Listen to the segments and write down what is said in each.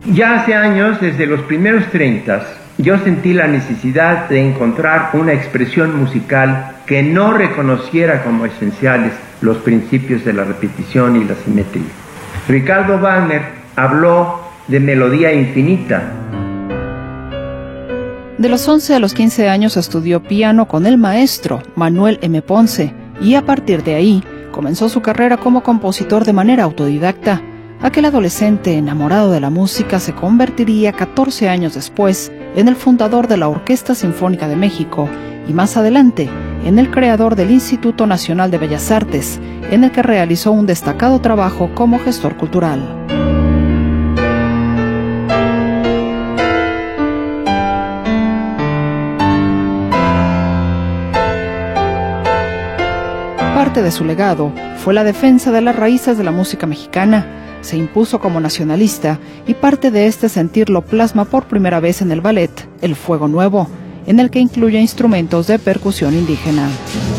Ya hace años, desde los primeros 30, yo sentí la necesidad de encontrar una expresión musical que no reconociera como esenciales los principios de la repetición y la simetría. Ricardo Wagner habló de melodía infinita. De los 11 a los 15 años estudió piano con el maestro Manuel M. Ponce y a partir de ahí comenzó su carrera como compositor de manera autodidacta. Aquel adolescente enamorado de la música se convertiría 14 años después en el fundador de la Orquesta Sinfónica de México y más adelante en el creador del Instituto Nacional de Bellas Artes, en el que realizó un destacado trabajo como gestor cultural. Parte de su legado fue la defensa de las raíces de la música mexicana. Se impuso como nacionalista y parte de este sentir lo plasma por primera vez en el ballet El Fuego Nuevo, en el que incluye instrumentos de percusión indígena.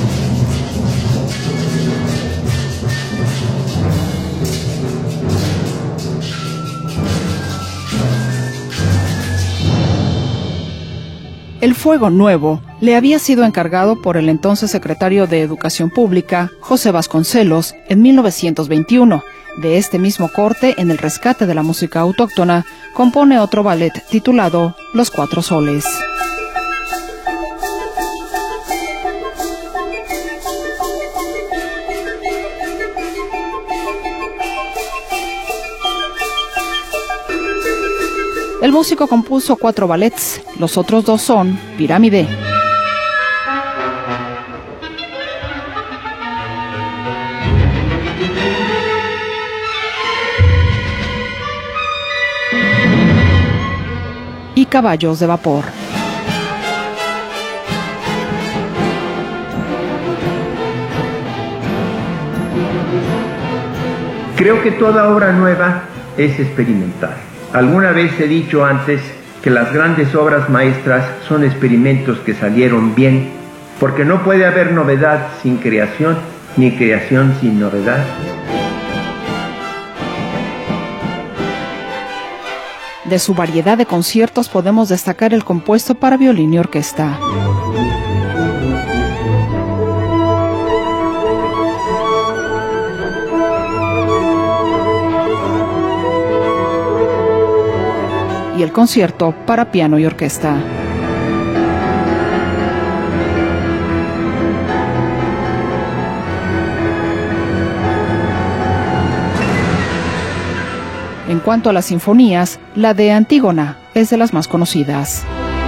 El Fuego Nuevo le había sido encargado por el entonces secretario de Educación Pública, José Vasconcelos, en 1921. De este mismo corte, en el rescate de la música autóctona, compone otro ballet titulado Los Cuatro Soles. El músico compuso 4 ballets, los otros 2 son Pirámide, y Caballos de Vapor. Creo que toda obra nueva es experimental. Alguna vez he dicho antes que las grandes obras maestras son experimentos que salieron bien, porque no puede haber novedad sin creación, ni creación sin novedad. De su variedad de conciertos podemos destacar el compuesto para violín y orquesta. Y el concierto para piano y orquesta. En cuanto a las sinfonías, la de Antígona es de las más conocidas.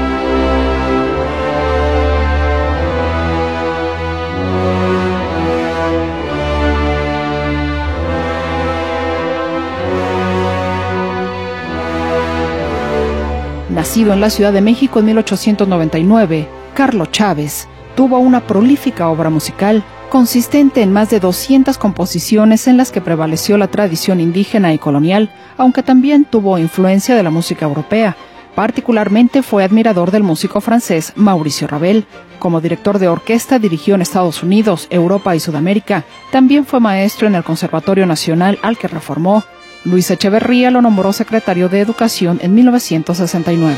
Nacido en la Ciudad de México en 1899, Carlos Chávez tuvo una prolífica obra musical consistente en más de 200 composiciones en las que prevaleció la tradición indígena y colonial, aunque también tuvo influencia de la música europea. Particularmente fue admirador del músico francés Maurice Ravel. Como director de orquesta dirigió en Estados Unidos, Europa y Sudamérica. También fue maestro en el Conservatorio Nacional, al que reformó. Luis Echeverría lo nombró secretario de Educación en 1969.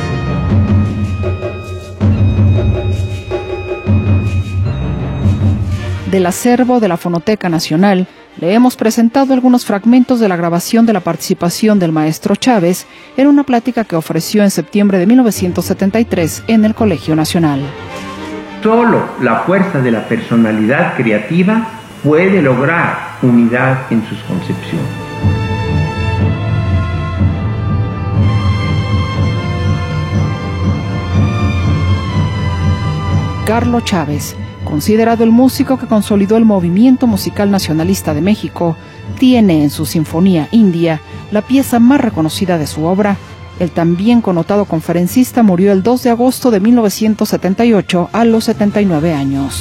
Del acervo de la Fonoteca Nacional, le hemos presentado algunos fragmentos de la grabación de la participación del maestro Chávez en una plática que ofreció en septiembre de 1973 en el Colegio Nacional. Solo la fuerza de la personalidad creativa puede lograr unidad en sus concepciones. Carlos Chávez, considerado el músico que consolidó el movimiento musical nacionalista de México, tiene en su Sinfonía India la pieza más reconocida de su obra. El también connotado conferencista murió el 2 de agosto de 1978 a los 79 años.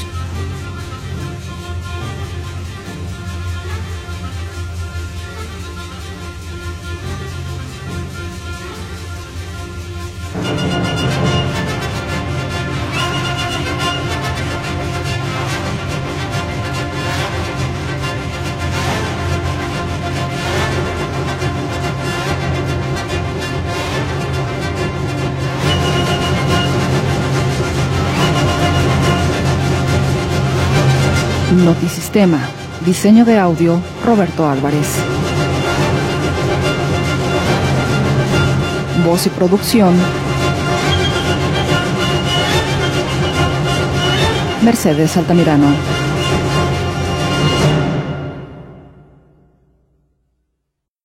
Notisistema. Diseño de audio, Roberto Álvarez. Voz y producción, Mercedes Altamirano.